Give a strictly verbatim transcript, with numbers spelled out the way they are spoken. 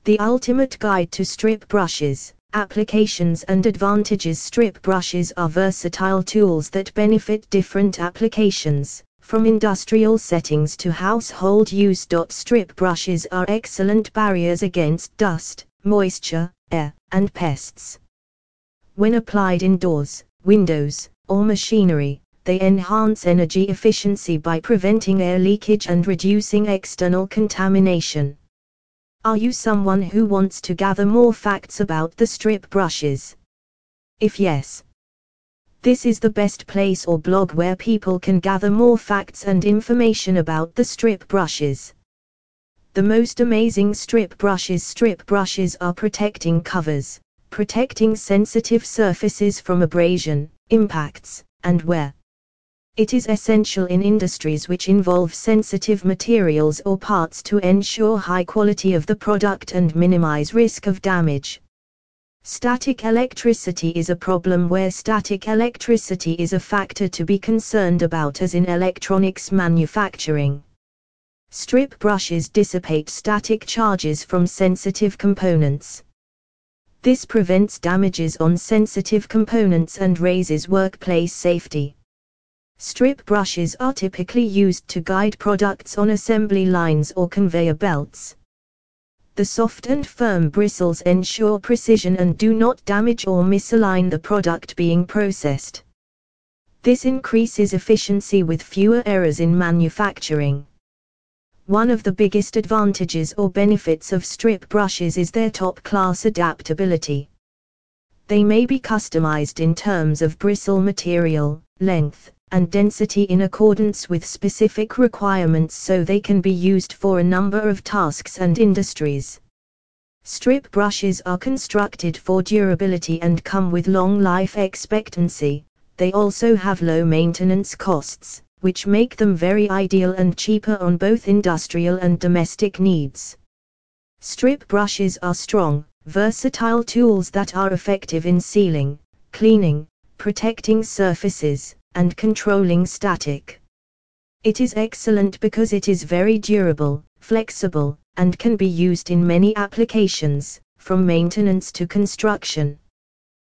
The ultimate guide to strip brushes. Applications and advantages. Strip brushes are versatile tools that benefit different applications, from industrial settings to household use. Strip brushes are excellent barriers against dust, moisture, air, and pests. When applied indoors, windows, or machinery, they enhance energy efficiency by preventing air leakage and reducing external contamination. Are you someone who wants to gather more facts about the strip brushes? If yes, this is the best place or blog where people can gather more facts and information about the strip brushes. The most amazing strip brushes. Strip brushes are protecting covers, protecting sensitive surfaces from abrasion, impacts, and wear. It is essential in industries which involve sensitive materials or parts to ensure high quality of the product and minimize risk of damage. Static electricity is a problem where static electricity is a factor to be concerned about, as in electronics manufacturing. Strip brushes dissipate static charges from sensitive components. This prevents damages on sensitive components and raises workplace safety. Strip brushes are typically used to guide products on assembly lines or conveyor belts. The soft and firm bristles ensure precision and do not damage or misalign the product being processed. This increases efficiency with fewer errors in manufacturing. One of the biggest advantages or benefits of strip brushes is their top-class adaptability. They may be customized in terms of bristle material, length, and density in accordance with specific requirements, so they can be used for a number of tasks and industries. Strip brushes are constructed for durability and come with long life expectancy. They also have low maintenance costs, which make them very ideal and cheaper on both industrial and domestic needs. Strip brushes are strong, versatile tools that are effective in sealing, cleaning, protecting surfaces, and controlling static. It is excellent because it is very durable, flexible, and can be used in many applications, from maintenance to construction.